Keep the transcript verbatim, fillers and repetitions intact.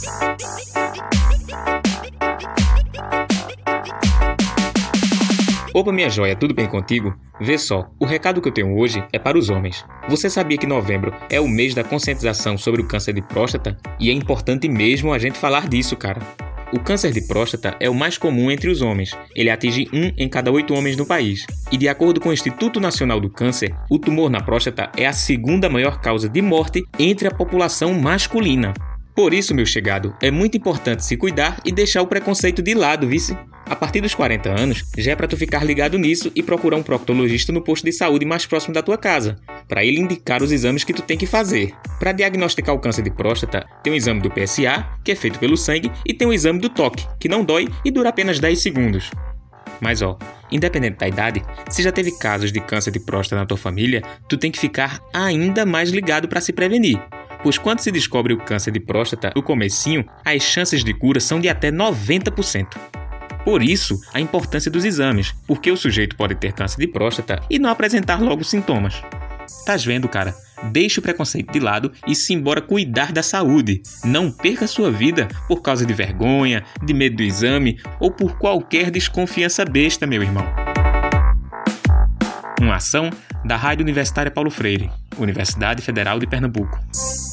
Opa, minha joia, tudo bem contigo? Vê só, o recado que eu tenho hoje é para os homens. Você sabia que novembro é o mês da conscientização sobre o câncer de próstata? E é importante mesmo a gente falar disso, cara. O câncer de próstata é o mais comum entre os homens. Ele atinge um em cada oito homens no país. E de acordo com o Instituto Nacional do Câncer, o tumor na próstata é a segunda maior causa de morte entre a população masculina. Por isso, meu chegado, é muito importante se cuidar e deixar o preconceito de lado, vice? A partir dos quarenta anos, já é para tu ficar ligado nisso e procurar um proctologista no posto de saúde mais próximo da tua casa, para ele indicar os exames que tu tem que fazer. Para diagnosticar o câncer de próstata, tem o exame do P S A, que é feito pelo sangue, e tem o exame do toque, que não dói e dura apenas dez segundos. Mas ó, independente da idade, se já teve casos de câncer de próstata na tua família, tu tem que ficar ainda mais ligado para se prevenir. Pois quando se descobre o câncer de próstata no comecinho, as chances de cura são de até noventa por cento. Por isso, a importância dos exames, porque o sujeito pode ter câncer de próstata e não apresentar logo sintomas. Tás vendo, cara? Deixe o preconceito de lado e se embora cuidar da saúde. Não perca sua vida por causa de vergonha, de medo do exame ou por qualquer desconfiança besta, meu irmão. Uma ação da Rádio Universitária Paulo Freire, Universidade Federal de Pernambuco.